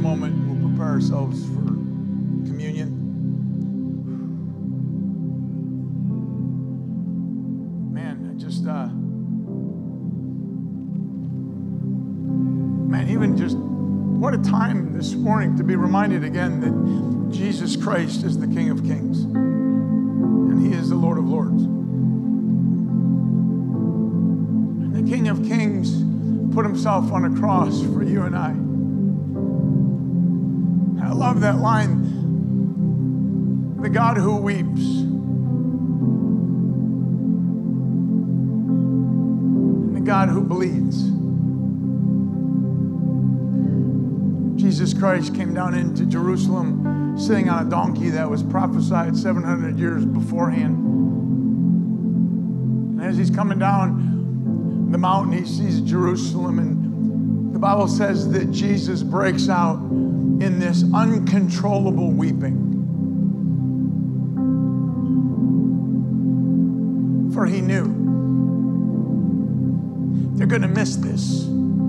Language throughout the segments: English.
moment. We'll prepare ourselves for communion. Man, even just what a time this morning to be reminded again that Jesus Christ is the King of Kings and He is the Lord of Lords. And the King of Kings put Himself on a cross for you and I. I love that line, the God who weeps and the God who bleeds. Jesus Christ came down into Jerusalem sitting on a donkey that was prophesied 700 years beforehand. And as He's coming down the mountain, He sees Jerusalem, and the Bible says that Jesus breaks out in this uncontrollable weeping. For He knew they're going to miss this.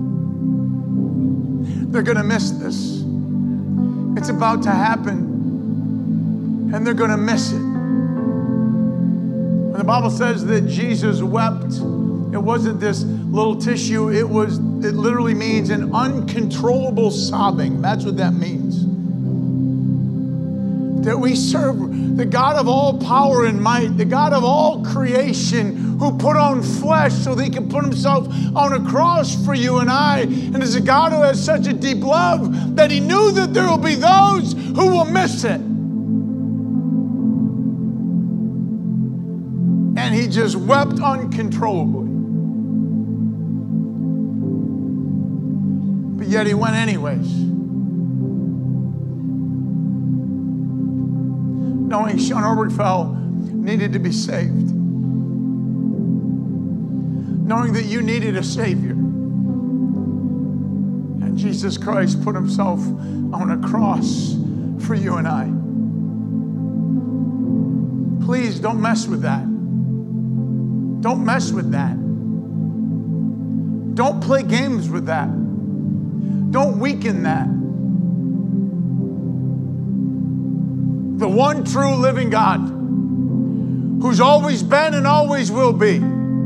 They're going to miss this. It's about to happen, and they're going to miss it. When the Bible says that Jesus wept, it wasn't this little tissue. It literally means an uncontrollable sobbing. That's what that means. That we serve the God of all power and might, the God of all creation, who put on flesh so that He can put Himself on a cross for you and I. And is a God who has such a deep love that He knew that there will be those who will miss it. And He just wept uncontrollably. But yet He went anyways. Knowing Sean Obergefell needed to be saved. Knowing that you needed a Savior. And Jesus Christ put Himself on a cross for you and I. Please don't mess with that. Don't mess with that. Don't play games with that. Don't weaken that. The one true living God, who's always been and always will be,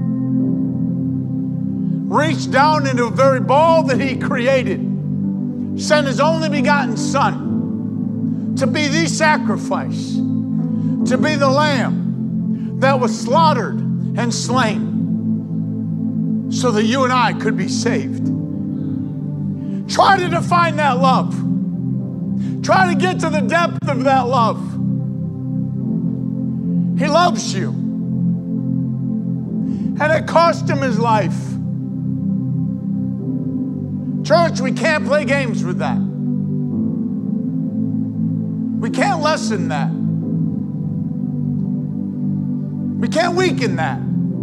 reached down into the very ball that He created, sent His only begotten Son to be the sacrifice, to be the lamb that was slaughtered and slain so that you and I could be saved. Try to define that love. Try to get to the depth of that love. He loves you. And it cost Him His life. Church, we can't play games with that. We can't lessen that. We can't weaken that.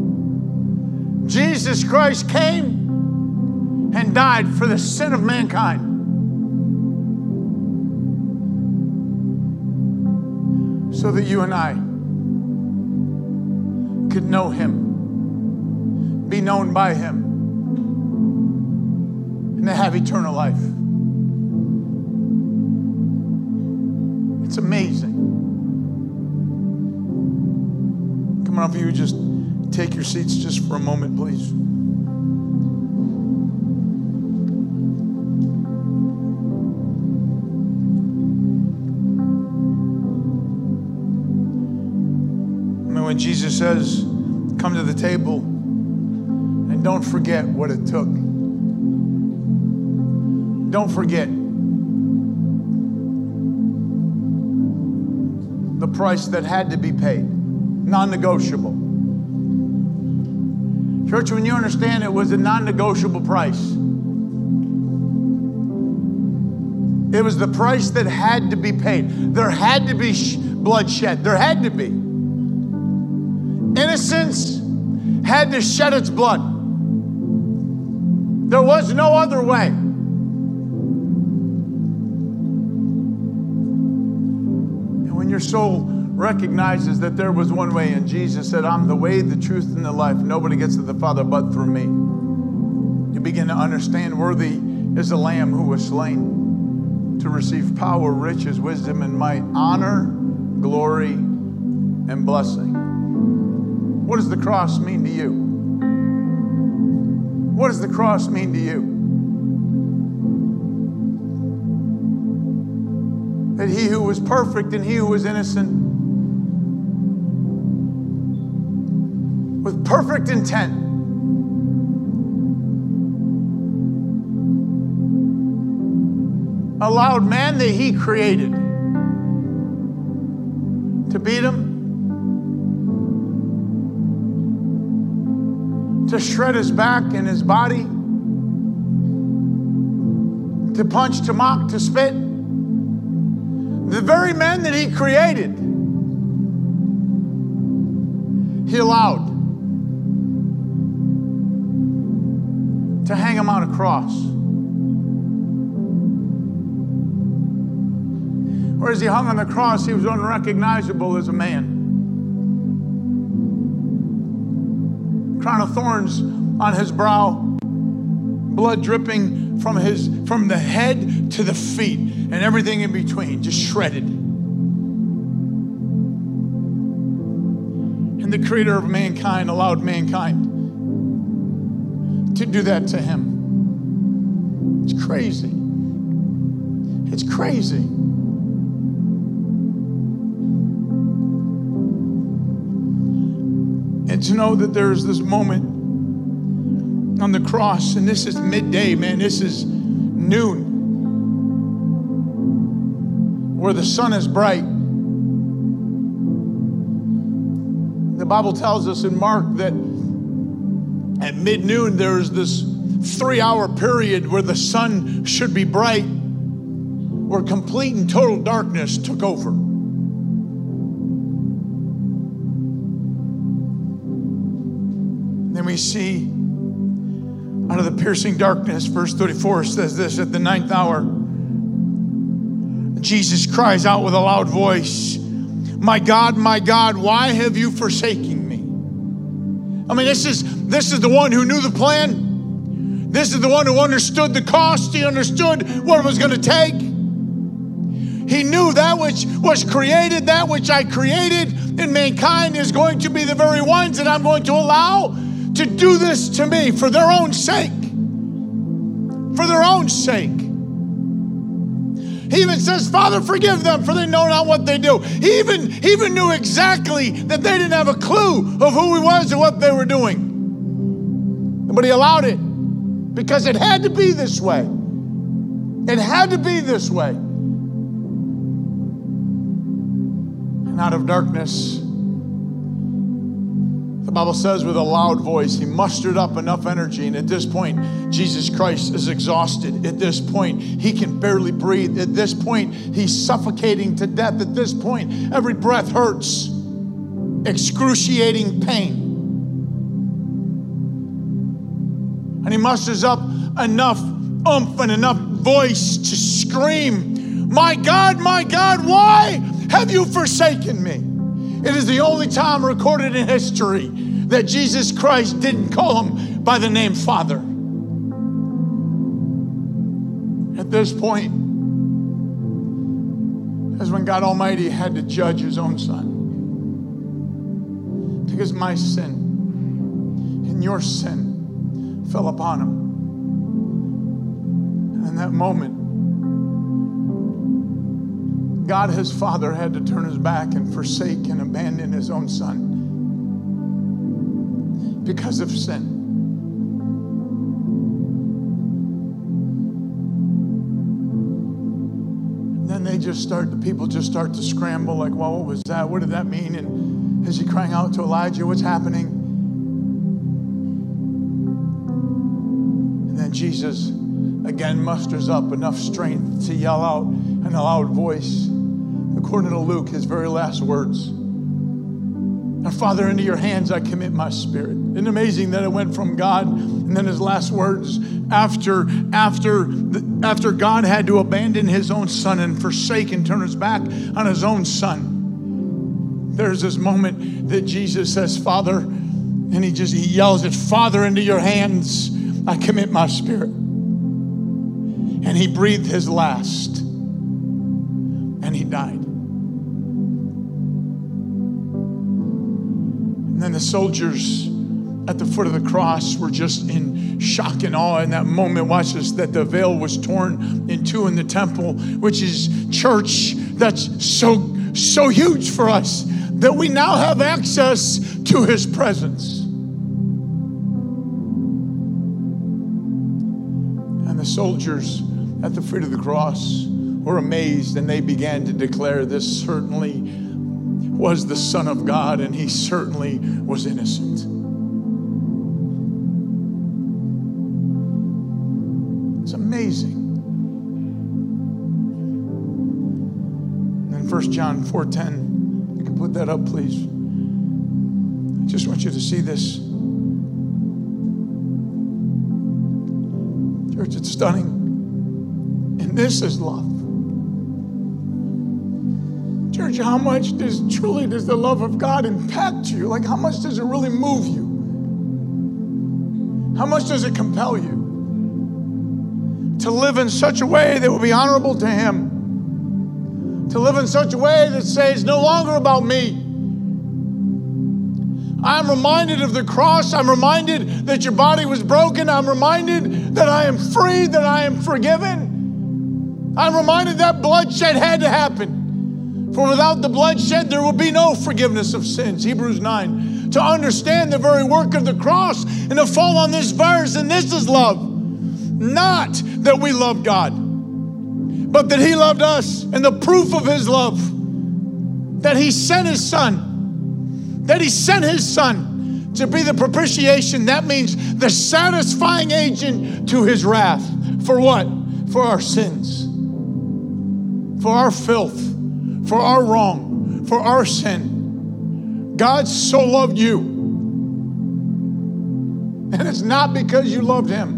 Jesus Christ came and died for the sin of mankind. So that you and I could know Him, be known by Him, and to have eternal life. It's amazing. Come on, if you would just take your seats just for a moment, please. When Jesus says, come to the table and don't forget what it took. Don't forget the price that had to be paid. Non-negotiable. Church, when you understand it was a non-negotiable price. It was the price that had to be paid. There had to be bloodshed. There had to be. Innocence had to shed its blood. There was no other way. And when your soul recognizes that there was one way, and Jesus said, I'm the way, the truth, and the life. Nobody gets to the Father but through me. You begin to understand worthy is the Lamb who was slain. to receive power, riches, wisdom, and might, honor, glory, and blessing. What does the cross mean to you? What does the cross mean to you? That he who was perfect and he who was innocent, with perfect intent, allowed man that he created to beat him, to shred his back and his body, to punch, to mock, to spit. The very men that he created, he allowed to hang him on a cross. Or as he hung on the cross, he was unrecognizable as a man. Crown of thorns on his brow, blood dripping from the head to the feet, and everything in between, just shredded. And the creator of mankind allowed mankind to do that to him. It's crazy. It's crazy. And to know that there's this moment on the cross, and this is midday, man, this is noon, where the sun is bright. The Bible tells us in Mark that at mid-noon there's this 3-hour period where the sun should be bright, where complete and total darkness took over. Then we see out of the piercing darkness, verse 34 says this, at the 9th hour, Jesus cries out with a loud voice, my God, why have you forsaken me? I mean, this is the one who knew the plan. This is the one who understood the cost. He understood what it was going to take. He knew that which was created, that which I created in mankind is going to be the very ones that I'm going to allow to do this to me for their own sake. For their own sake. He even says, Father, forgive them, for they know not what they do. He even knew exactly that they didn't have a clue of who he was and what they were doing. But he allowed it because it had to be this way. It had to be this way. And out of darkness, the Bible says with a loud voice, he mustered up enough energy. And at this point, Jesus Christ is exhausted. At this point, he can barely breathe. At this point, he's suffocating to death. At this point, every breath hurts. Excruciating pain. And he musters up enough oomph and enough voice to scream, my God, why have you forsaken me? It is the only time recorded in history that Jesus Christ didn't call him by the name Father. At this point is when God Almighty had to judge his own son. Because my sin and your sin fell upon him. And in that moment, God, his Father, had to turn his back and forsake and abandon his own son because of sin. And then the people just start to scramble like, well, what was that? What did that mean? And is he crying out to Elijah? What's happening? And then Jesus again musters up enough strength to yell out in a loud voice, according to Luke, his very last words. Now, Father, into your hands I commit my spirit. Isn't it amazing that it went from God, and then his last words after God had to abandon his own son and forsake and turn his back on his own son. There's this moment that Jesus says, Father, and he yells it, Father, into your hands I commit my spirit. And he breathed his last. he died. And then the soldiers at the foot of the cross were just in shock and awe in that moment. Watch this, that the veil was torn in two in the temple, which is church. That's so huge for us, that we now have access to his presence. And the soldiers at the foot of the cross were amazed, and they began to declare, this certainly was the Son of God, and he certainly was innocent. It's amazing. And then 1 John 4:10, you can put that up, please. I just want you to see this. Church, it's stunning. And this is love. Church, how much does the love of God impact you? Like, how much does it really move you? How much does it compel you to live in such a way that will be honorable to him? To live in such a way that says, no longer about me. I'm reminded of the cross. I'm reminded that your body was broken. I'm reminded that I am free, that I am forgiven. I'm reminded that bloodshed had to happen. For without the bloodshed, there will be no forgiveness of sins. Hebrews 9. To understand the very work of the cross and to fall on this verse, and this is love. Not that we love God, but that he loved us, and the proof of his love, that he sent his son. That he sent his son to be the propitiation. That means the satisfying agent to his wrath. For what? For our sins. For our filth. For our wrong. For our sin. God so loved you. And it's not because you loved him.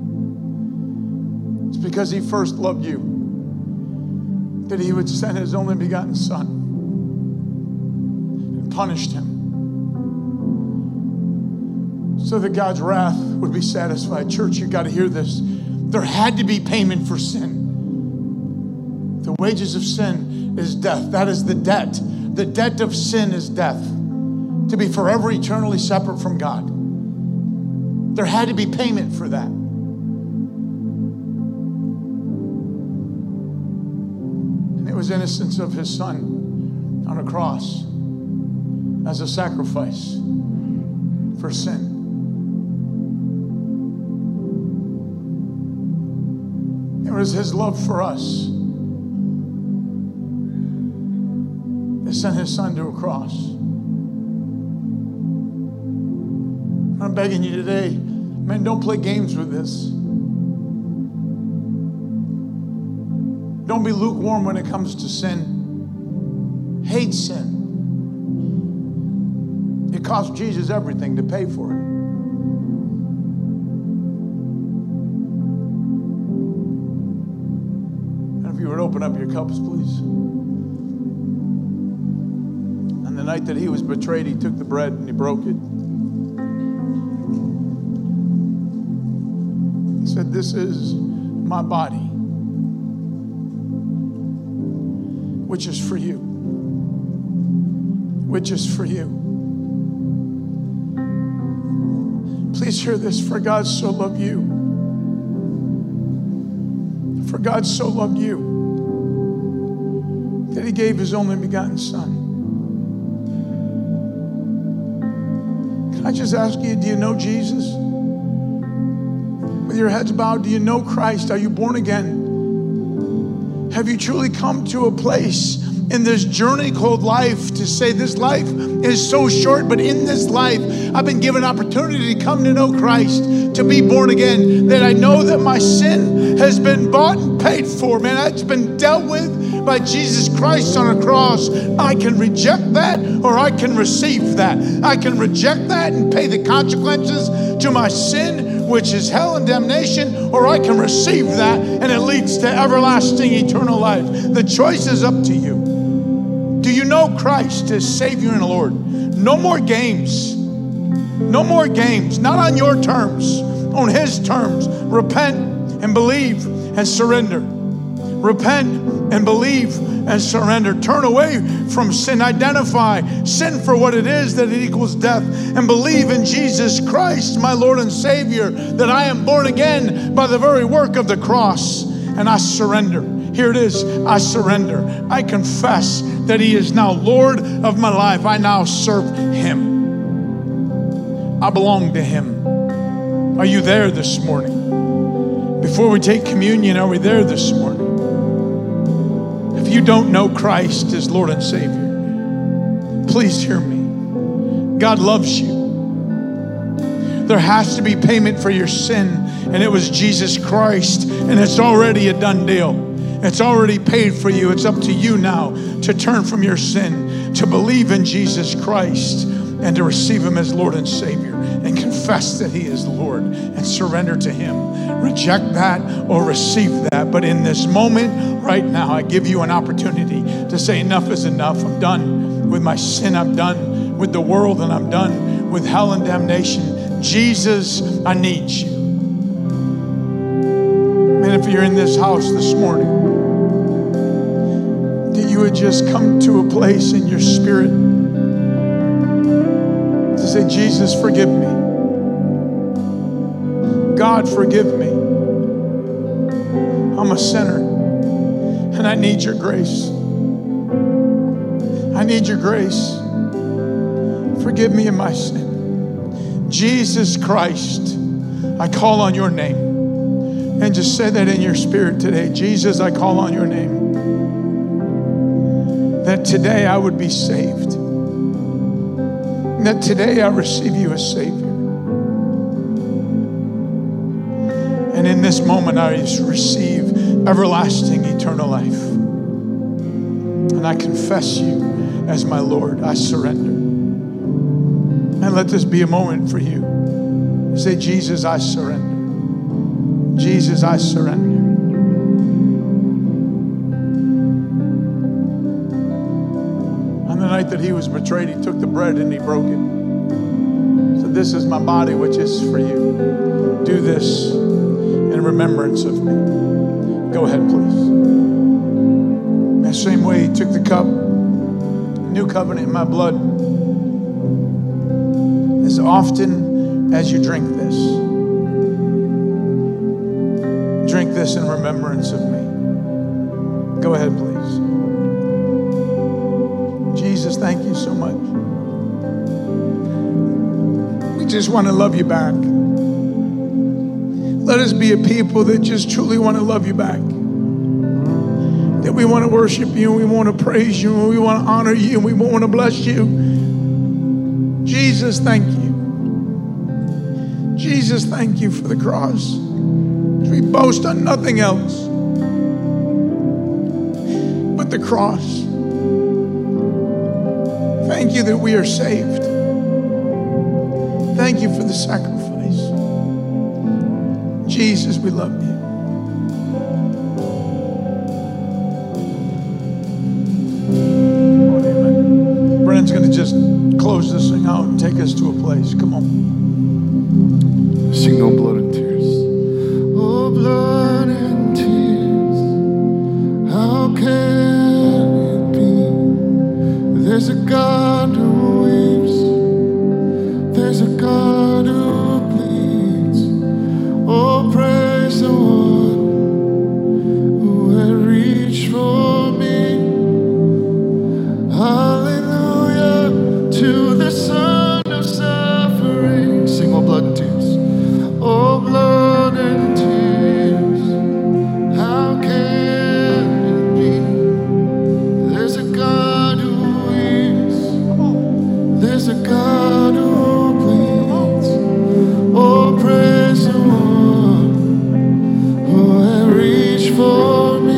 It's because he first loved you. That he would send his only begotten son. And punished him. So that God's wrath would be satisfied. Church, you got to hear this. There had to be payment for sin. The wages of sin is death. That is the debt. The debt of sin is death. To be forever eternally separate from God. There had to be payment for that. And it was innocence of his son on a cross as a sacrifice for sin. It was his love for us that sent his son to a cross. I'm begging you today, man, don't play games with this. Don't be lukewarm when it comes to sin. Hate sin. It cost Jesus everything to pay for it. You would open up your cups, please. On the night that he was betrayed, he took the bread and he broke it. He said, this is my body, which is for you. Which is for you. Please hear this. For God so loved you. For God so loved you that he gave his only begotten son. Can I just ask you, do you know Jesus? With your heads bowed, do you know Christ? Are you born again? Have you truly come to a place in this journey called life to say this life is so short, but in this life, I've been given opportunity to come to know Christ, to be born again, that I know that my sin has been bought and paid for, man. It's been dealt with by Jesus Christ on a cross. I can reject that or I can receive that. I can reject that and pay the consequences to my sin, which is hell and damnation, or I can receive that and it leads to everlasting eternal life. The choice is up to you. Do you know Christ as Savior and Lord? No more games. No more games. Not on your terms, on his terms. Repent and believe and surrender. Repent and believe and surrender. Turn away from sin. Identify sin for what it is, that it equals death, and believe in Jesus Christ, my Lord and Savior, that I am born again by the very work of the cross. And I surrender. Here it is. I surrender. I confess that He is now Lord of my life. I now serve Him. I belong to Him. Are you there this morning? Before we take communion, are we there this morning? If you don't know Christ as Lord and Savior, please hear me. God loves you. There has to be payment for your sin, and it was Jesus Christ, and it's already a done deal. It's already paid for you. It's up to you now to turn from your sin, to believe in Jesus Christ, and to receive Him as Lord and Savior, and confess that He is Lord and surrender to Him. Reject that or receive that. But in this moment, right now, I give you an opportunity to say enough is enough. I'm done with my sin. I'm done with the world, and I'm done with hell and damnation. Jesus, I need you. Man, if you're in this house this morning, that you would just come to a place in your spirit to say, Jesus, forgive me. God, forgive me. I'm a sinner, and I need your grace. I need your grace. Forgive me of my sin. Jesus Christ, I call on your name. And just say that in your spirit today. Jesus, I call on your name. That today I would be saved. That today I receive you as Savior. And in this moment I receive everlasting eternal life. And I confess you as my Lord. I surrender. And let this be a moment for you. Say, Jesus, I surrender. Jesus, I surrender. On the night that He was betrayed, He took the bread and He broke it. So this is my body, which is for you. Do this in remembrance of me. Go ahead, please. The same way He took the cup, new covenant in my blood. As often as you drink this in remembrance of me. Go ahead, please. Jesus, thank you so much. We just want to love you back. Let us be a people that just truly want to love you back. That we want to worship you, and we want to praise you, and we want to honor you, and we want to bless you. Jesus, thank you. Jesus, thank you for the cross. We boast on nothing else but the cross. Thank you that we are saved. Thank you for the sacrifice. Jesus, we love you. Amen. Brennan's going to just close this thing out and take us to a place. Come on. Sing No Blood and Tears. Oh, blood and tears, how can it be? There's a God who weeps, there's a God who bleeds. Oh, praise the one who had reached for me. Hallelujah to the Son of suffering. Sing Oh, blood and tears. Oh, blood and tears, how can it be? There's a God who weeps, there's a God who bleeds. Oh, praise the one who had reached for me.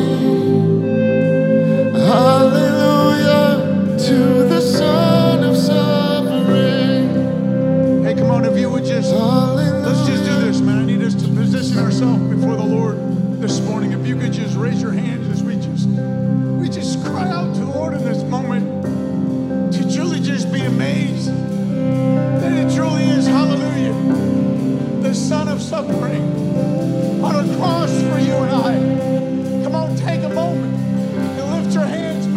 Hallelujah to the Son of suffering. Hey, come on, if you would just, let's just do this, man. I need us to position ourselves before the Lord this morning. If you could just raise your hands as we just cry out to the Lord in this moment, to truly just be amazed that it truly is, hallelujah, the Son of suffering on a cross for you and I. Come on, take a moment and lift your hands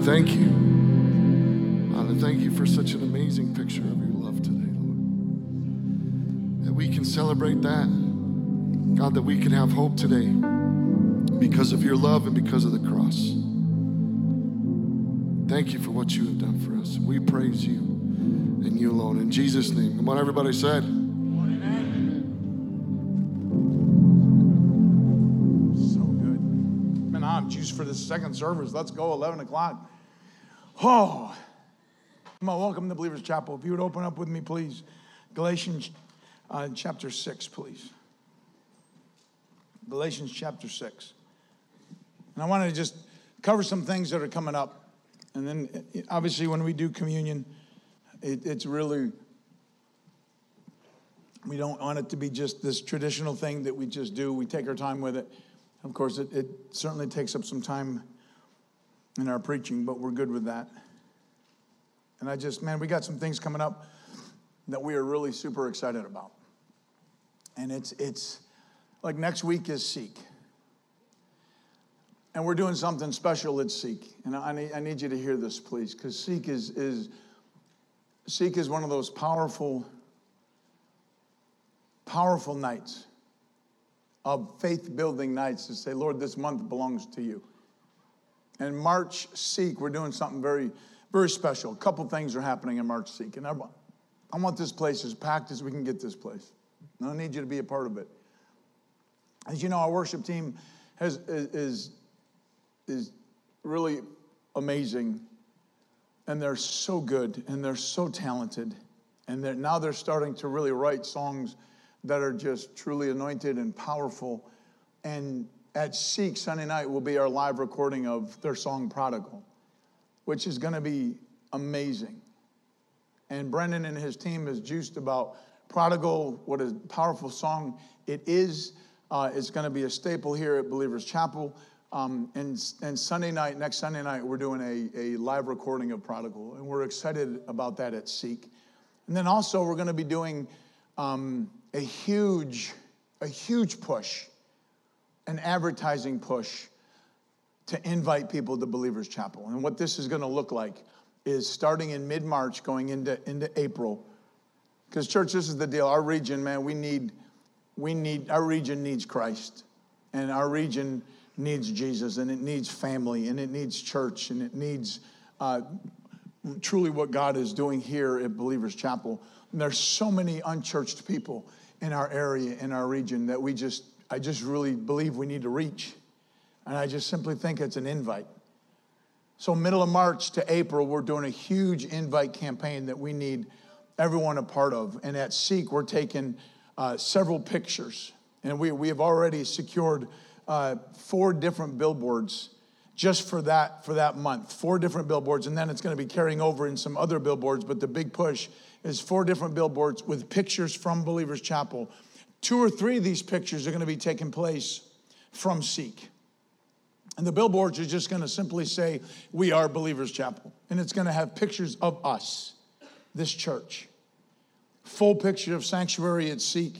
thank you. Father, thank you for such an amazing picture of your love today, Lord. That we can celebrate that. God, that we can have hope today because of your love and because of the cross. Thank you for what you have done for us. We praise you and you alone. In Jesus' name. Come on, everybody said. So good. Man, I'm juiced for this second service. Let's go, 11 o'clock. Oh, come on, welcome to Believers Chapel. If you would open up with me, please. Galatians chapter 6, please. Galatians chapter 6. And I want to just cover some things that are coming up. And then, obviously, when we do communion, it's really, we don't want it to be just this traditional thing that we just do. We take our time with it. Of course, it certainly takes up some time in our preaching, but we're good with that. And we got some things coming up that we are really super excited about. And it's like next week is Seek. And we're doing something special at Seek. And I need you to hear this, please, because Seek is one of those powerful nights of faith-building nights to say, Lord, this month belongs to you. And March Seek, we're doing something very, very special. A couple things are happening in March Seek. And I want this place as packed as we can get this place. And I need you to be a part of it. As you know, our worship team is really amazing, and they're so good, and they're so talented, and now they're starting to really write songs that are just truly anointed and powerful. And at Seek Sunday night will be our live recording of their song Prodigal, which is going to be amazing. And Brendan and his team is juiced about Prodigal. What a powerful song it is. It's going to be a staple here at Believers Chapel. And Sunday night, next Sunday night, we're doing a live recording of Prodigal, and we're excited about that at Seek. And then also we're going to be doing a huge push, an advertising push to invite people to Believers Chapel. And what this is going to look like is starting in mid-March, going into April. Because church, this is the deal. Our region, man, our region needs Christ, and our region needs Jesus, and it needs family, and it needs church, and it needs truly what God is doing here at Believers Chapel. And there's so many unchurched people in our area, in our region, that I just really believe we need to reach. And I just simply think it's an invite. So middle of March to April, we're doing a huge invite campaign that we need everyone a part of. And at Seek, we're taking several pictures. And we have already secured 4 different billboards just for that month. 4 different billboards, and then it's going to be carrying over in some other billboards, but the big push is 4 different billboards with pictures from Believers Chapel. 2 or 3 of these pictures are going to be taking place from Seek. And the billboards are just going to simply say, we are Believers Chapel. And it's going to have pictures of us, this church. Full picture of sanctuary at Seek.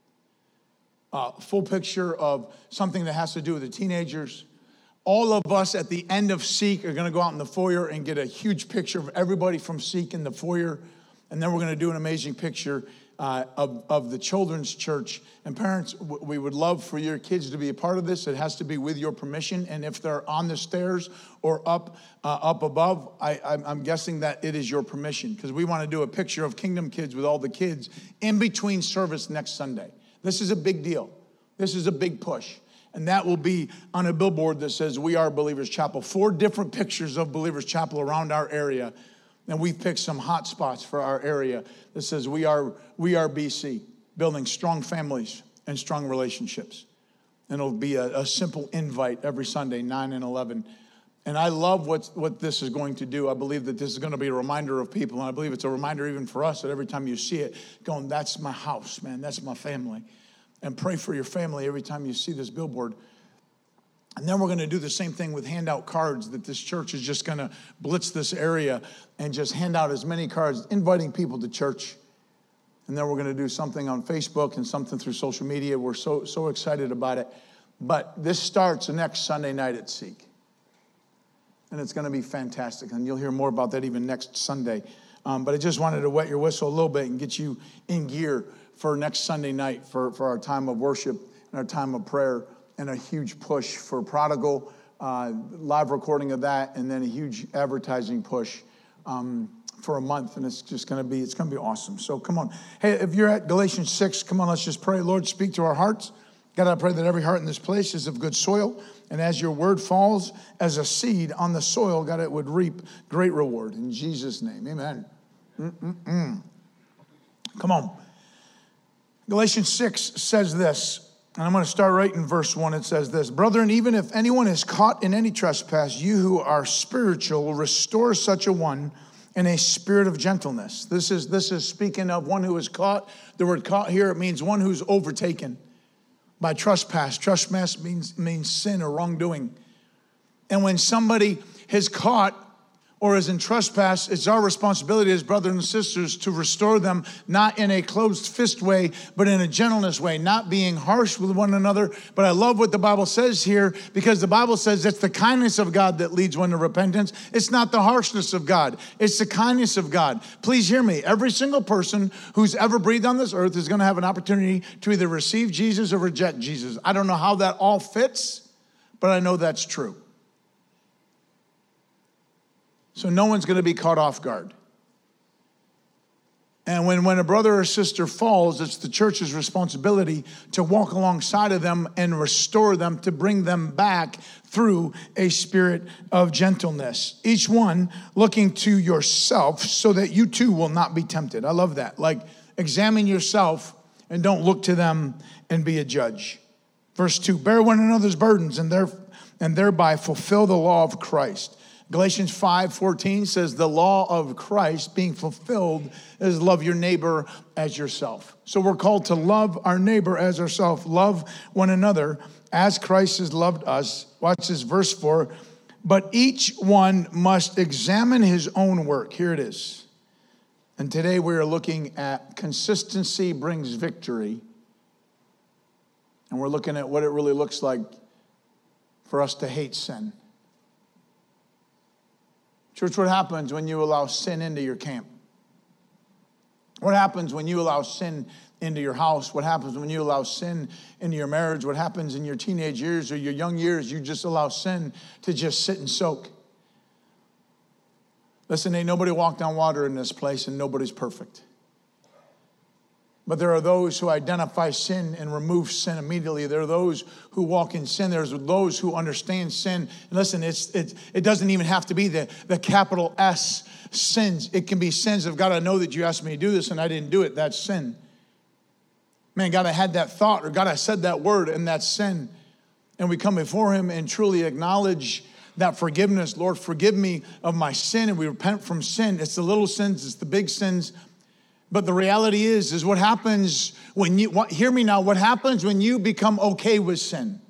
Full picture of something that has to do with the teenagers. All of us at the end of Seek are going to go out in the foyer and get a huge picture of everybody from Seek in the foyer. And then we're going to do an amazing picture of the children's church. And parents, we would love for your kids to be a part of this. It has to be with your permission. And if they're on the stairs or up above, I'm guessing that it is your permission, because we want to do a picture of Kingdom Kids with all the kids in between service next Sunday. This is a big deal. This is a big push. And that will be on a billboard that says, we are Believers Chapel. 4 different pictures of Believers Chapel around our area. And we've picked some hot spots for our area that says, we are BC, building strong families and strong relationships. And it'll be a simple invite every Sunday, 9 and 11. And I love what this is going to do. I believe that this is going to be a reminder of people. And I believe it's a reminder even for us that every time you see it, going, that's my house, man. That's my family. And pray for your family every time you see this billboard. And then we're going to do the same thing with handout cards, that this church is just going to blitz this area and just hand out as many cards, inviting people to church. And then we're going to do something on Facebook and something through social media. We're so excited about it. But this starts next Sunday night at Seek. and it's going to be fantastic. And you'll hear more about that even next Sunday. But I just wanted to wet your whistle a little bit and get you in gear for next Sunday night for our time of worship and our time of prayer, and a huge push for Prodigal, live recording of that, and then a huge advertising push for a month, and it's going to be awesome. So come on. Hey, if you're at Galatians 6, come on, let's just pray. Lord, speak to our hearts. God, I pray that every heart in this place is of good soil, and as your word falls as a seed on the soil, God, it would reap great reward. In Jesus' name, amen. Come on. Galatians 6 says this, and I'm going to start right in verse 1. It says this: Brethren, even if anyone is caught in any trespass, you who are spiritual will restore such a one in a spirit of gentleness. This is speaking of one who is caught. The word caught here, it means one who's overtaken by trespass. Trespass means sin or wrongdoing. And when somebody is caught or is in trespass, it's our responsibility as brothers and sisters to restore them, not in a closed fist way, but in a gentleness way, not being harsh with one another. But I love what the Bible says here, because the Bible says it's the kindness of God that leads one to repentance. It's not the harshness of God. It's the kindness of God. Please hear me. Every single person who's ever breathed on this earth is going to have an opportunity to either receive Jesus or reject Jesus. I don't know how that all fits, but I know that's true. So no one's going to be caught off guard. And when a brother or sister falls, it's the church's responsibility to walk alongside of them and restore them, to bring them back through a spirit of gentleness. Each one looking to yourself so that you too will not be tempted. I love that. Like, examine yourself and don't look to them and be a judge. Verse 2, bear one another's burdens and thereby fulfill the law of Christ. Galatians 5:14 says the law of Christ being fulfilled is love your neighbor as yourself. So we're called to love our neighbor as ourselves, love one another as Christ has loved us. Watch this, verse 4. But each one must examine his own work. Here it is. And today we are looking at consistency brings victory. And we're looking at what it really looks like for us to hate sin. Church, what happens when you allow sin into your camp? What happens when you allow sin into your house? What happens when you allow sin into your marriage? What happens in your teenage years or your young years? You just allow sin to just sit and soak. Listen, ain't nobody walked on water in this place, and nobody's perfect. But there are those who identify sin and remove sin immediately. There are those who walk in sin. There's those who understand sin. And listen, it doesn't even have to be the capital S sins. It can be sins of, God, I know that you asked me to do this and I didn't do it. That's sin. Man, God, I had that thought, or God, I said that word, and that's sin. And we come before him and truly acknowledge that forgiveness. Lord, forgive me of my sin. And we repent from sin. It's the little sins, it's the big sins. But the reality is what happens when you, hear me now, what happens when you become okay with sin?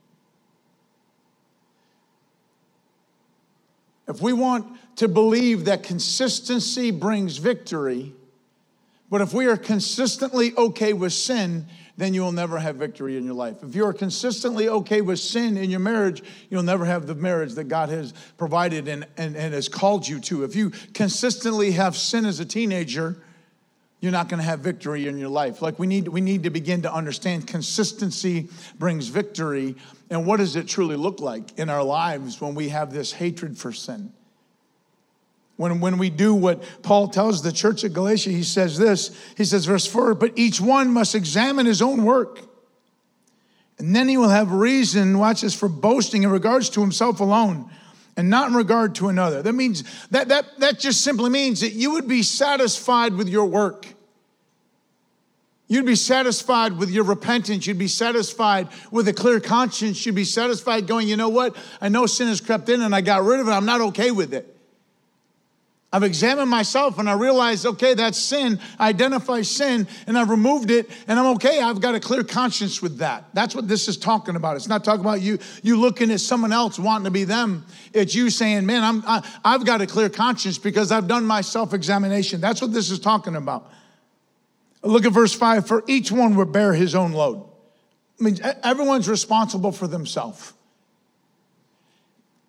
If we want to believe that consistency brings victory, but if we are consistently okay with sin, then you will never have victory in your life. If you are consistently okay with sin in your marriage, you'll never have the marriage that God has provided and has called you to. If you consistently have sin as a teenager, you're not going to have victory in your life. Like, we need to begin to understand consistency brings victory. And what does it truly look like in our lives when we have this hatred for sin? When we do what Paul tells the church at Galatia, he says this, he says, verse 4, but each one must examine his own work. And then he will have reason, watch this, for boasting in regards to himself alone, and not in regard to another. That means, that just simply means that you would be satisfied with your work. You'd be satisfied with your repentance. You'd be satisfied with a clear conscience. You'd be satisfied going, you know what? I know sin has crept in and I got rid of it. I'm not okay with it. I've examined myself and I realized, okay, that's sin. I identify sin and I've removed it and I'm okay. I've got a clear conscience with that. That's what this is talking about. It's not talking about you looking at someone else wanting to be them. It's you saying, man, I've got a clear conscience because I've done my self-examination. That's what this is talking about. Look at verse 5. For each one will bear his own load. I mean, everyone's responsible for themselves.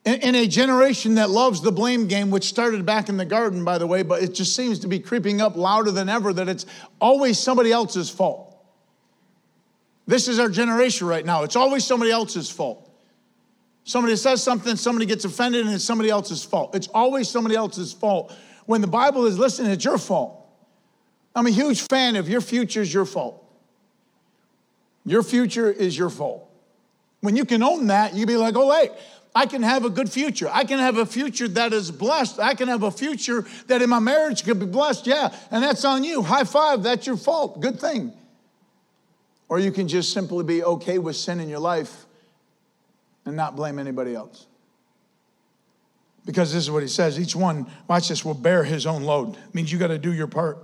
In a generation that loves the blame game, which started back in the garden, by the way, but it just seems to be creeping up louder than ever, that it's always somebody else's fault. This is our generation right now. It's always somebody else's fault. Somebody says something, somebody gets offended, and it's somebody else's fault. It's always somebody else's fault. When the Bible is, listen, it's your fault. I'm a huge fan of your future is your fault. Your future is your fault. When you can own that, you be like, oh, wait, I can have a good future. I can have a future that is blessed. I can have a future that in my marriage could be blessed. Yeah, and that's on you. High five, that's your fault. Good thing. Or you can just simply be okay with sin in your life and not blame anybody else. Because this is what he says. Each one, watch this, will bear his own load. It means you got to do your part.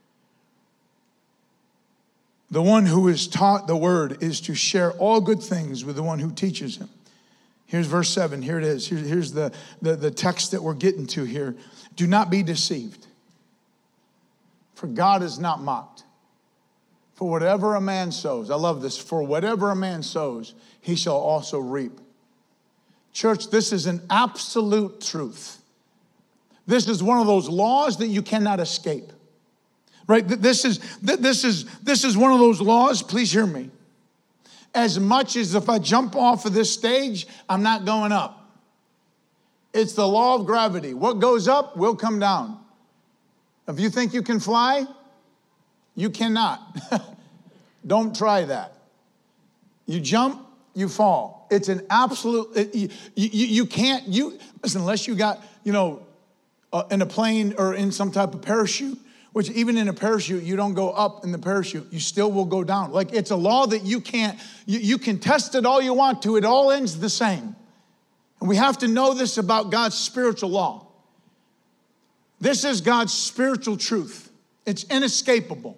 The one who is taught the word is to share all good things with the one who teaches him. Here's verse 7. Here it is. Here's the text that we're getting to here. Do not be deceived, for God is not mocked. For whatever a man sows, I love this, for whatever a man sows, he shall also reap. Church, this is an absolute truth. This is one of those laws that you cannot escape. Right? This is one of those laws, please hear me. As much as if I jump off of this stage, I'm not going up. It's the law of gravity. What goes up will come down. If you think you can fly, you cannot. Don't try that. You jump, you fall. It's an absolute, you can't, listen, unless you got, in a plane or in some type of parachute, which even in a parachute, you don't go up in the parachute. You still will go down. Like it's a law that you can't, you can test it all you want to. It all ends the same. And we have to know this about God's spiritual law. This is God's spiritual truth. It's inescapable.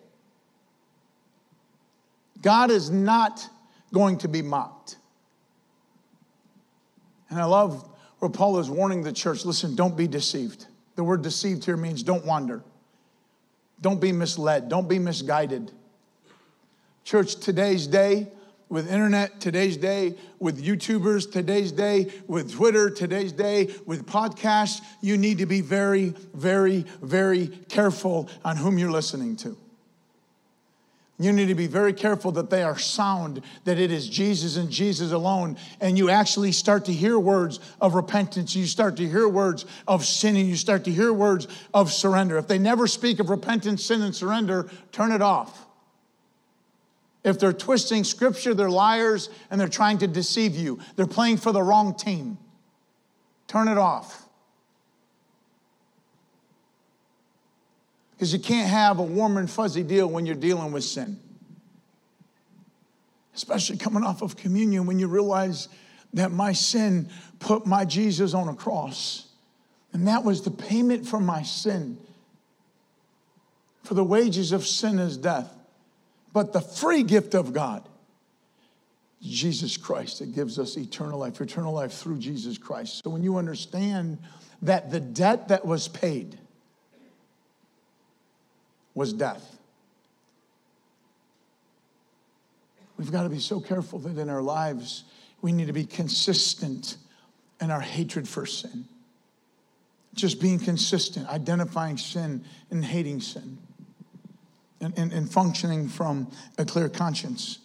God is not going to be mocked. And I love where Paul is warning the church, listen, don't be deceived. The word deceived here means don't wander. Don't be misled. Don't be misguided. Church, today's day with internet, today's day with YouTubers, today's day with Twitter, today's day with podcasts, you need to be very, very, very careful on whom you're listening to. You need to be very careful that they are sound, that it is Jesus and Jesus alone. And you actually start to hear words of repentance. You start to hear words of sin, and you start to hear words of surrender. If they never speak of repentance, sin, and surrender, turn it off. If they're twisting scripture, they're liars, and they're trying to deceive you. They're playing for the wrong team. Turn it off. Because you can't have a warm and fuzzy deal when you're dealing with sin. Especially coming off of communion when you realize that my sin put my Jesus on a cross. And that was the payment for my sin. For the wages of sin is death. But the free gift of God, Jesus Christ, that gives us eternal life through Jesus Christ. So when you understand that the debt that was paid was death. We've got to be so careful that in our lives, we need to be consistent in our hatred for sin. Just being consistent, identifying sin and hating sin. And functioning from a clear conscience.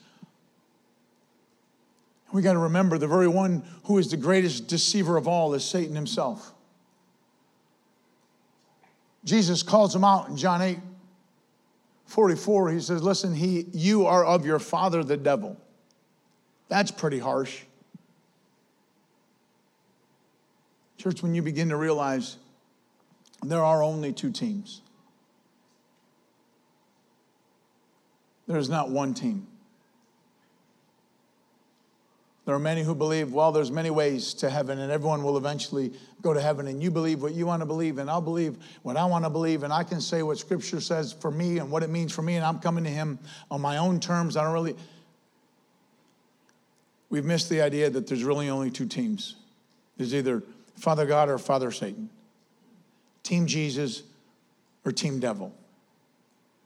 We got to remember the very one who is the greatest deceiver of all is Satan himself. Jesus calls him out in John 8:44, he says, listen, you are of your father, the devil. That's pretty harsh. Church, when you begin to realize there are only two teams. There's not one team. There are many who believe, well, there's many ways to heaven and everyone will eventually go to heaven, and you believe what you want to believe and I'll believe what I want to believe, and I can say what Scripture says for me and what it means for me, and I'm coming to Him on my own terms. We've missed the idea that there's really only two teams. There's either Father God or Father Satan. Team Jesus or Team Devil.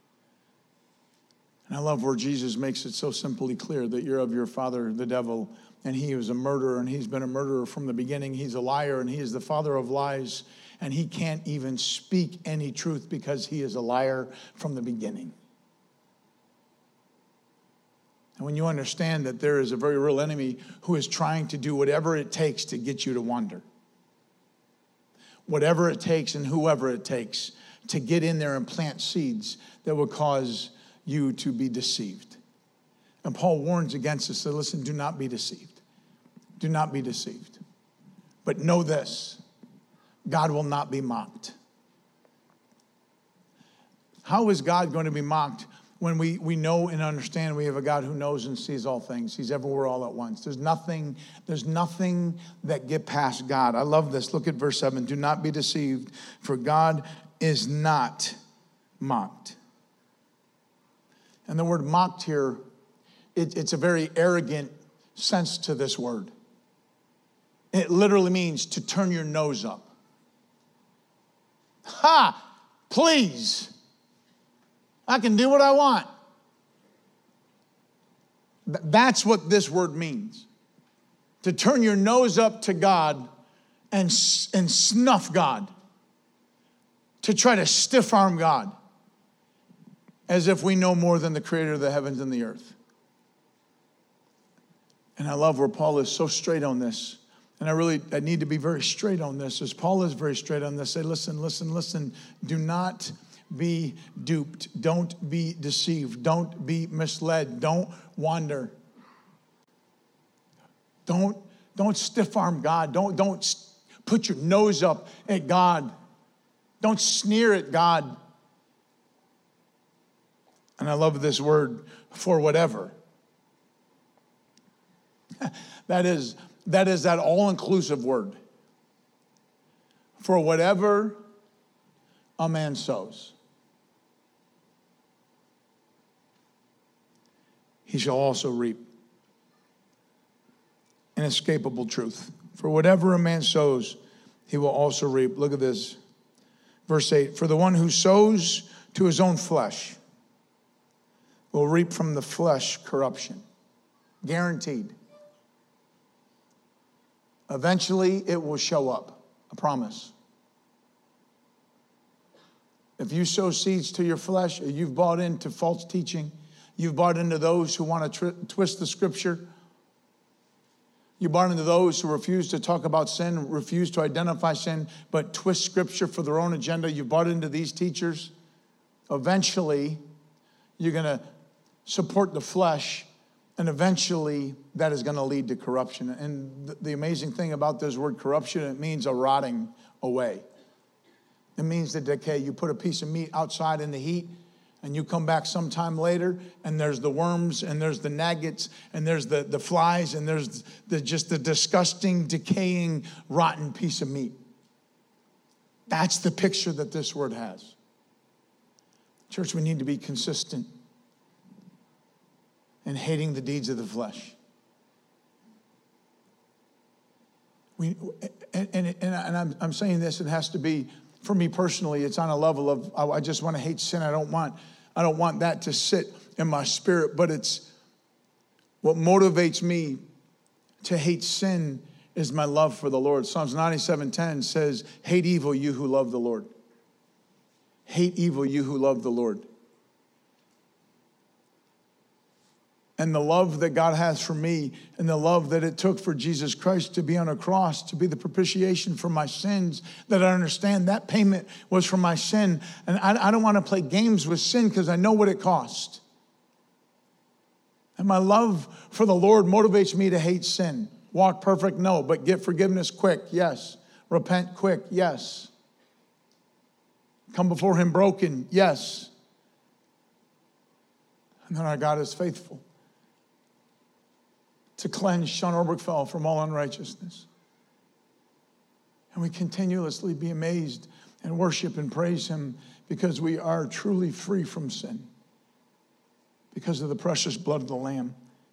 And I love where Jesus makes it so simply clear that you're of your father, the devil, and he was a murderer, and he's been a murderer from the beginning. He's a liar, and he is the father of lies, and he can't even speak any truth because he is a liar from the beginning. And when you understand that there is a very real enemy who is trying to do whatever it takes to get you to wander, whatever it takes and whoever it takes to get in there and plant seeds that will cause you to be deceived. And Paul warns against us. So listen, do not be deceived. Do not be deceived. But know this, God will not be mocked. How is God going to be mocked when we know and understand we have a God who knows and sees all things? He's everywhere all at once. There's nothing that get past God. I love this. Look at verse 7. Do not be deceived, for God is not mocked. And the word mocked here, it's a very arrogant sense to this word. It literally means to turn your nose up. Ha! Please. I can do what I want. That's what this word means. To turn your nose up to God and snuff God. To try to stiff arm God. As if we know more than the creator of the heavens and the earth. And I love where Paul is so straight on this. And I need to be very straight on this. As Paul is very straight on this. Say, listen. Do not be duped. Don't be deceived. Don't be misled. Don't wander. Don't stiff arm God. Don't put your nose up at God. Don't sneer at God. And I love this word, for whatever. That is that all-inclusive word. For whatever a man sows, he shall also reap. Inescapable truth. For whatever a man sows, he will also reap. Look at this. Verse 8. For the one who sows to his own flesh will reap from the flesh corruption. Guaranteed. Eventually, it will show up. I promise. If you sow seeds to your flesh, or you've bought into false teaching, you've bought into those who want to twist the scripture, you bought into those who refuse to talk about sin, refuse to identify sin, but twist scripture for their own agenda, you've bought into these teachers, eventually, you're going to support the flesh, and eventually that is going to lead to corruption. And the amazing thing about this word corruption, it means a rotting away. It means the decay. You put a piece of meat outside in the heat, and you come back sometime later, and there's the worms, and there's the maggots, and there's the flies, and there's just the disgusting, decaying, rotten piece of meat. That's the picture that this word has. Church, we need to be consistent in hating the deeds of the flesh. I'm saying this, it has to be, for me personally, it's on a level of, I just want to hate sin. I don't want that to sit in my spirit, but it's what motivates me to hate sin is my love for the Lord. Psalms 97:10 says, hate evil, you who love the Lord. Hate evil, you who love the Lord. And the love that God has for me, and the love that it took for Jesus Christ to be on a cross, to be the propitiation for my sins, that I understand that payment was for my sin. And I don't want to play games with sin because I know what it cost. And my love for the Lord motivates me to hate sin. Walk perfect? No. But get forgiveness quick? Yes. Repent quick? Yes. Come before him broken? Yes. And then our God is faithful to cleanse Sean Obergfell from all unrighteousness. And we continuously be amazed and worship and praise him because we are truly free from sin because of the precious blood of the Lamb.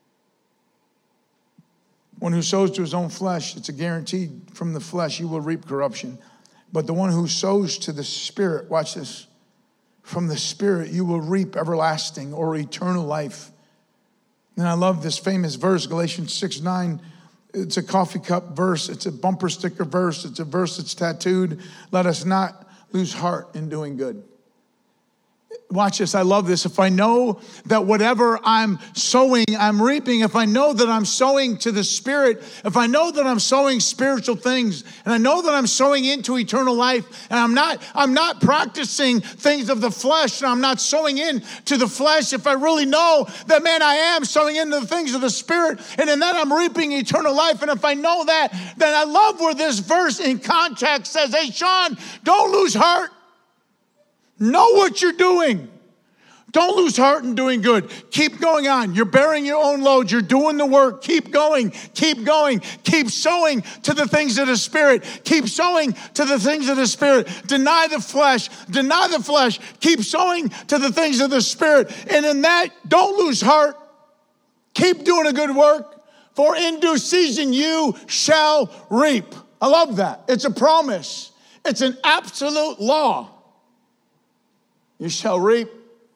One who sows to his own flesh, it's a guarantee from the flesh you will reap corruption. But the one who sows to the Spirit, watch this, from the Spirit you will reap everlasting or eternal life. And I love this famous verse, Galatians 6:9. It's a coffee cup verse. It's a bumper sticker verse. It's a verse that's tattooed. Let us not lose heart in doing good. Watch this. I love this. If I know that whatever I'm sowing, I'm reaping. If I know that I'm sowing to the Spirit, if I know that I'm sowing spiritual things, and I know that I'm sowing into eternal life, and I'm not practicing things of the flesh, and I'm not sowing into the flesh. If I really know that, man, I am sowing into the things of the Spirit, and in that I'm reaping eternal life. And if I know that, then I love where this verse in context says, hey, Sean, don't lose heart. Know what you're doing. Don't lose heart in doing good. Keep going on. You're bearing your own load. You're doing the work. Keep going. Keep going. Keep sowing to the things of the Spirit. Keep sowing to the things of the Spirit. Deny the flesh. Deny the flesh. Keep sowing to the things of the Spirit. And in that, don't lose heart. Keep doing a good work. For in due season you shall reap. I love that. It's a promise. It's an absolute law. You shall reap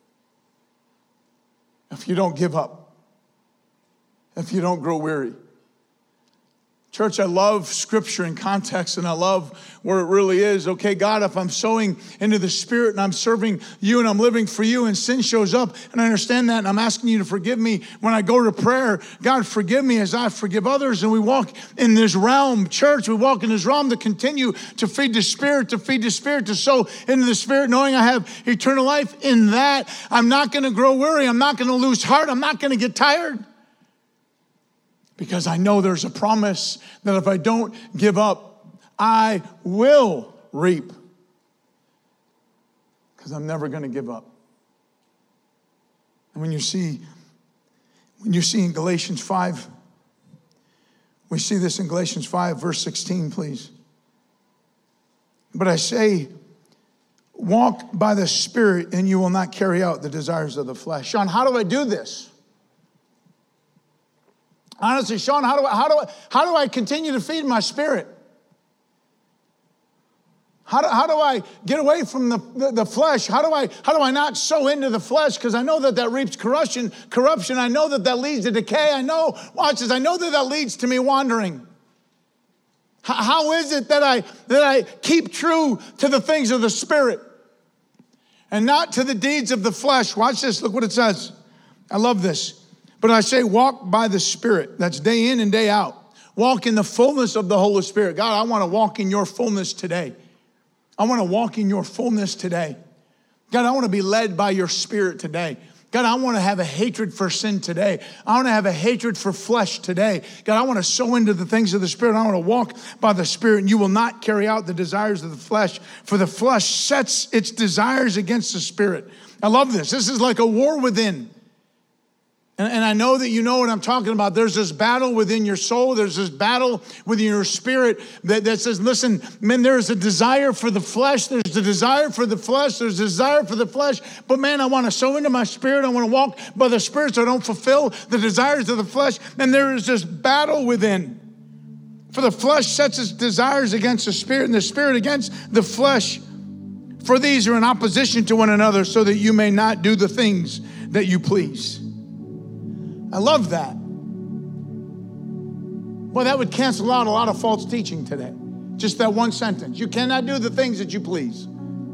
if you don't give up, if you don't grow weary. Church, I love scripture and context, and I love where it really is. Okay, God, if I'm sowing into the Spirit and I'm serving you and I'm living for you and sin shows up, and I understand that, and I'm asking you to forgive me when I go to prayer. God, forgive me as I forgive others. And we walk in this realm, church, we walk in this realm to continue to feed the Spirit, to sow into the Spirit, knowing I have eternal life. In that, I'm not going to grow weary. I'm not going to lose heart. I'm not going to get tired. Because I know there's a promise that if I don't give up, I will reap. Because I'm never going to give up. And when you see in Galatians 5, we see this in Galatians 5, verse 16, please. But I say, walk by the Spirit and you will not carry out the desires of the flesh. Sean, how do I do this? Honestly, Sean, how do I continue to feed my spirit? How do I get away from the flesh? How do I not sow into the flesh? Because I know that reaps corruption. I know that leads to decay. I know that leads to me wandering. How is it that I keep true to the things of the Spirit and not to the deeds of the flesh? Watch this. Look what it says. I love this. But I say, walk by the Spirit. That's day in and day out. Walk in the fullness of the Holy Spirit. God, I want to walk in your fullness today. I want to walk in your fullness today. God, I want to be led by your Spirit today. God, I want to have a hatred for sin today. I want to have a hatred for flesh today. God, I want to sow into the things of the Spirit. I want to walk by the Spirit, and you will not carry out the desires of the flesh, for the flesh sets its desires against the Spirit. I love this. This is like a war within. And I know that you know what I'm talking about. There's this battle within your soul. There's this battle within your spirit that says, listen, man, there's a desire for the flesh. There's a desire for the flesh. There's a desire for the flesh. But man, I want to sow into my spirit. I want to walk by the Spirit so I don't fulfill the desires of the flesh. And there is this battle within. For the flesh sets its desires against the Spirit, and the Spirit against the flesh. For these are in opposition to one another, so that you may not do the things that you please. I love that. Well, that would cancel out a lot of false teaching today. Just that one sentence. You cannot do the things that you please.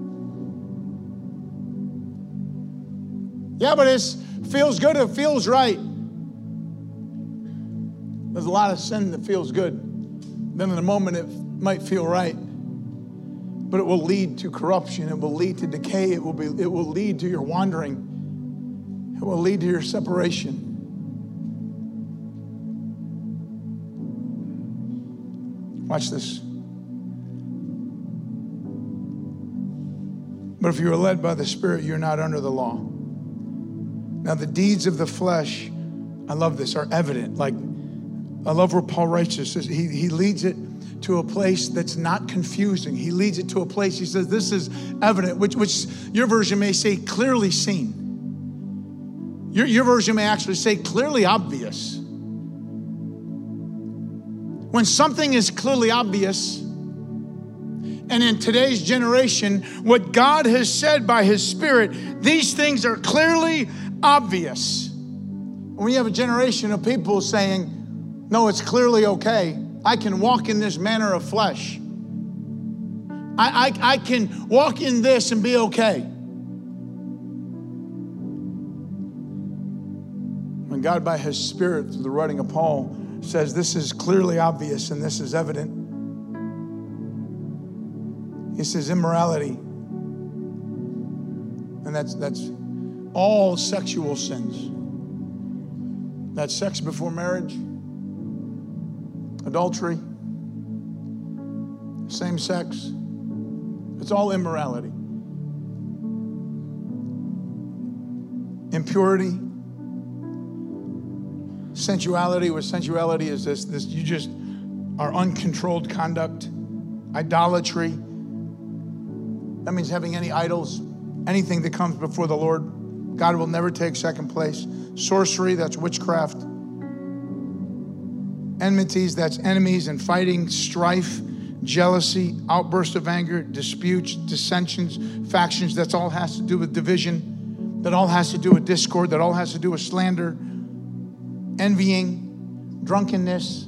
Yeah, but it feels good. It feels right. There's a lot of sin that feels good. Then in a moment it might feel right. But it will lead to corruption. It will lead to decay. It will lead to your wandering. It will lead to your separation. Watch this. But if you are led by the Spirit, you're not under the law. Now, the deeds of the flesh, I love this, are evident. Like, I love where Paul writes this. He leads it to a place that's not confusing. He leads it to a place, he says, this is evident, which your version may say clearly seen. Your version may actually say clearly obvious. When something is clearly obvious, and in today's generation, what God has said by his Spirit, these things are clearly obvious. When you have a generation of people saying, No, it's clearly okay. I can walk in this manner of flesh. I can walk in this and be okay. When God, by his Spirit, through the writing of Paul, says this is clearly obvious and this is evident. He says immorality. And that's all sexual sins. That's sex before marriage, adultery, same sex. It's all immorality. Impurity, sensuality. What sensuality is this you just are uncontrolled conduct. Idolatry. That means having any idols, anything that comes before the Lord. God will never take second place. Sorcery, that's witchcraft. Enmities, that's enemies and fighting, strife, jealousy, outbursts of anger, disputes, dissensions, factions. That's all has to do with division. That all has to do with discord. That all has to do with slander, envying, drunkenness.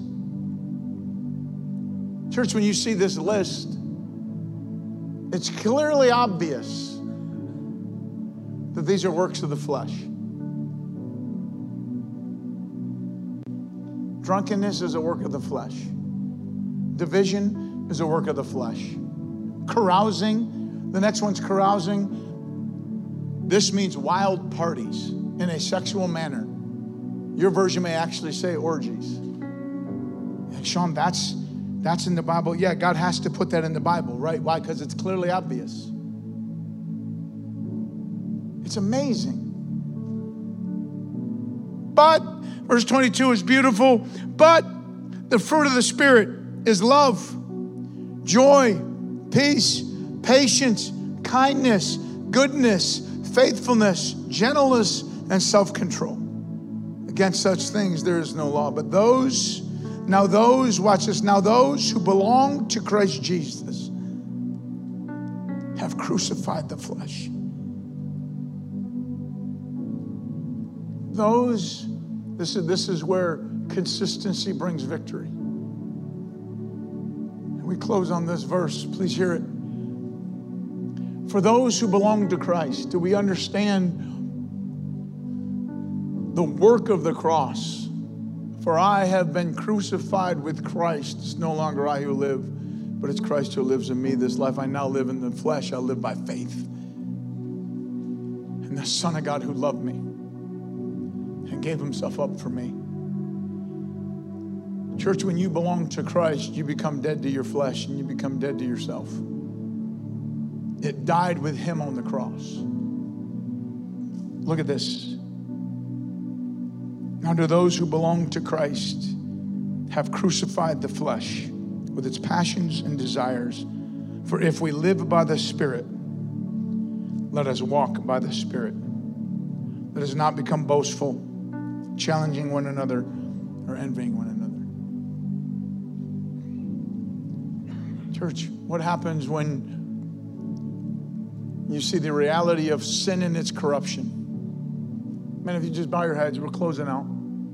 Church, when you see this list, it's clearly obvious that these are works of the flesh. Drunkenness is a work of the flesh. Division is a work of the flesh. Carousing, the next one's carousing. This means wild parties in a sexual manner. Your version may actually say orgies. Sean, that's in the Bible. Yeah, God has to put that in the Bible, right? Why? Because it's clearly obvious. It's amazing. But, verse 22 is beautiful, but the fruit of the Spirit is love, joy, peace, patience, kindness, goodness, faithfulness, gentleness, and self-control. Against such things there is no law. But those who belong to Christ Jesus have crucified the flesh. This is where consistency brings victory. And we close on this verse. Please hear it. For those who belong to Christ, do we understand the work of the cross? For I have been crucified with Christ. It's no longer I who live, but it's Christ who lives in me. This life I now live in the flesh, I live by faith in the Son of God who loved me and gave himself up for me. Church, when you belong to Christ, you become dead to your flesh and you become dead to yourself. It died with him on the cross. Look at this. Now to those who belong to Christ have crucified the flesh with its passions and desires. For if we live by the Spirit, let us walk by the Spirit. Let us not become boastful, challenging one another, or envying one another. Church, what happens when you see the reality of sin and its corruption? Man, if you just bow your heads, we're closing out.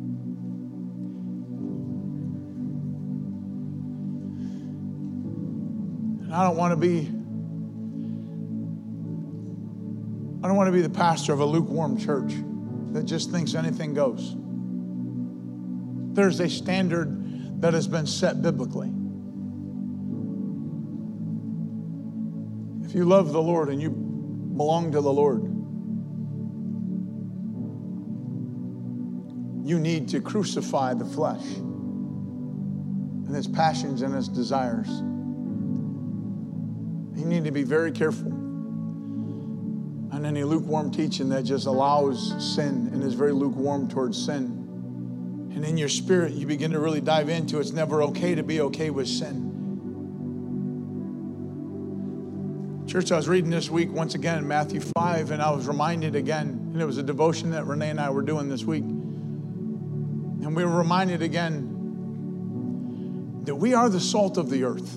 And I don't want to be the pastor of a lukewarm church that just thinks anything goes. There's a standard that has been set biblically. If you love the Lord and you belong to the Lord, you need to crucify the flesh and its passions and its desires. You need to be very careful on any lukewarm teaching that just allows sin and is very lukewarm towards sin. And in your spirit, you begin to really dive into it's never okay to be okay with sin. Church, I was reading this week once again in Matthew 5, and I was reminded again, and it was a devotion that Renee and I were doing this week. And we were reminded again that we are the salt of the earth.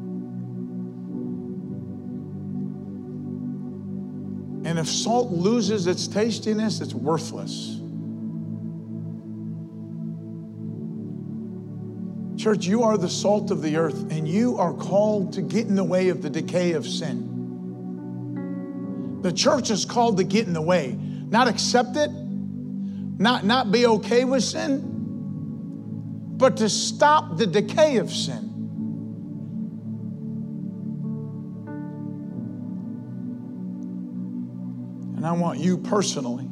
And if salt loses its tastiness, it's worthless. Church, you are the salt of the earth, and you are called to get in the way of the decay of sin. The church is called to get in the way, not accept it, not be okay with sin, but to stop the decay of sin. And I want you personally,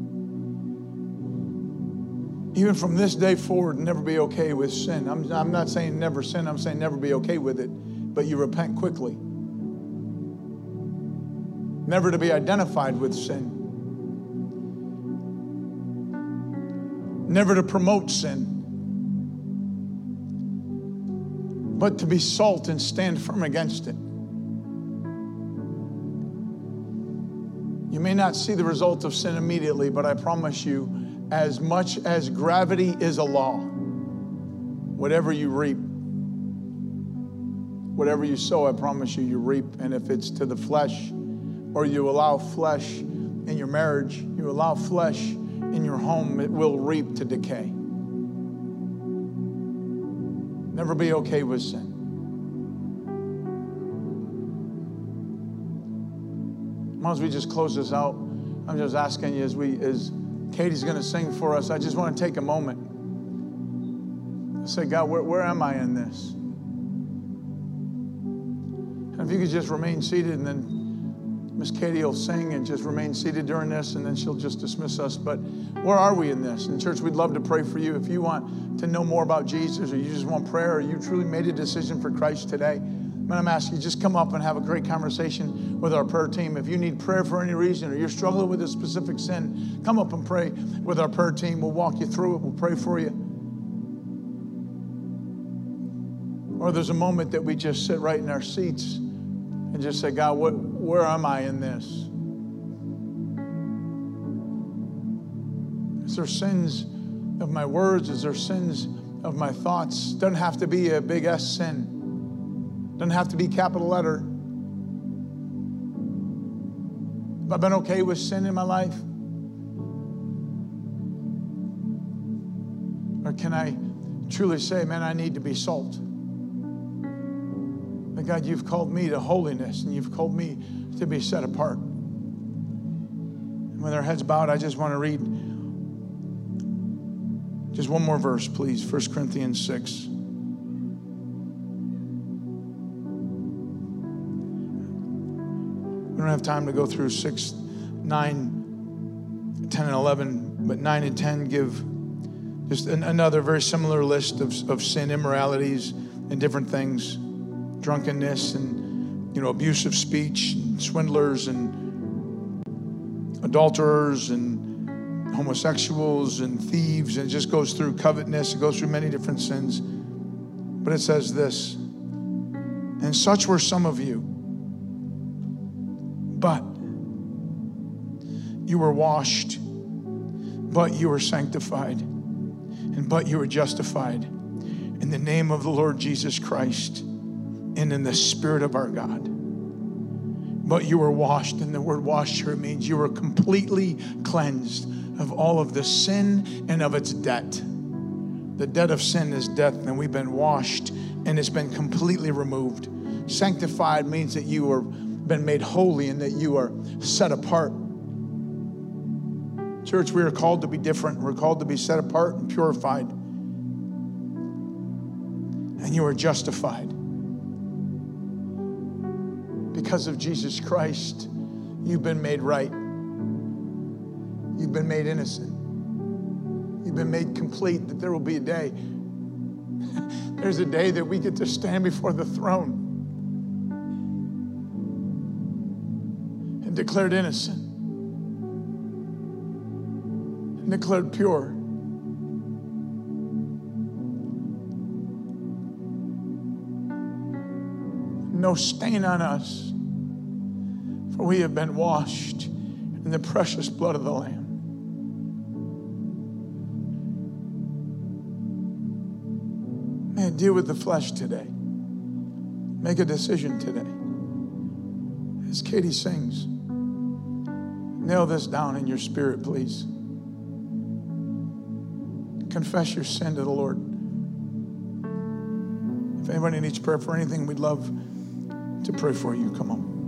even from this day forward, never be okay with sin. I'm not saying never sin, I'm saying never be okay with it, but you repent quickly. Never to be identified with sin. Never to promote sin. But to be salt and stand firm against it. You may not see the result of sin immediately, but I promise you, as much as gravity is a law, whatever you reap, whatever you sow, I promise you, you reap. And if it's to the flesh, or you allow flesh in your marriage, you allow flesh in your home, it will reap to decay. Never be okay with sin. As we just close this out, I'm just asking you, as Katie's going to sing for us, I just want to take a moment. Say, God, where am I in this? And if you could just remain seated, and then Miss Katie will sing, and just remain seated during this, and then she'll just dismiss us. But where are we in this? And church, we'd love to pray for you. If you want to know more about Jesus, or you just want prayer, or you truly made a decision for Christ today, I'm asking you, just come up and have a great conversation with our prayer team. If you need prayer for any reason, or you're struggling with a specific sin, come up and pray with our prayer team. We'll walk you through it. We'll pray for you. Or there's a moment that we just sit right in our seats and just say, God, where am I in this? Is there sins of my words? Is there sins of my thoughts? Doesn't have to be a big S sin. Doesn't have to be capital letter. Have I been okay with sin in my life? Or can I truly say, man, I need to be salt? But God, you've called me to holiness, and you've called me to be set apart. And with our heads bowed, I just want to read just one more verse, please. 1 Corinthians 6. We don't have time to go through 6, 9, 10, and 11, but 9 and 10 give just another very similar list of sin, immoralities, and different things. Drunkenness and, abusive speech, and swindlers and adulterers and homosexuals and thieves, and it just goes through covetousness. It goes through many different sins. But it says this, and such were some of you, but you were washed, but you were sanctified, and but you were justified in the name of the Lord Jesus Christ and in the Spirit of our God. But you were washed, and the word washed here means you were completely cleansed of all of the sin and of its debt. The debt of sin is death, and we've been washed, and it's been completely removed. Sanctified means that you are been made holy and that you are set apart. Church, we are called to be different. We're called to be set apart and purified. And you are justified. Because of Jesus Christ, you've been made right. You've been made innocent. You've been made complete, that there will be a day. There's a day that we get to stand before the throne and declared innocent and declared pure. No stain on us, for we have been washed in the precious blood of the Lamb. Man, deal with the flesh today. Make a decision today. As Katie sings, nail this down in your spirit, please. Confess your sin to the Lord. If anybody needs prayer for anything, we'd love to pray for you. Come on.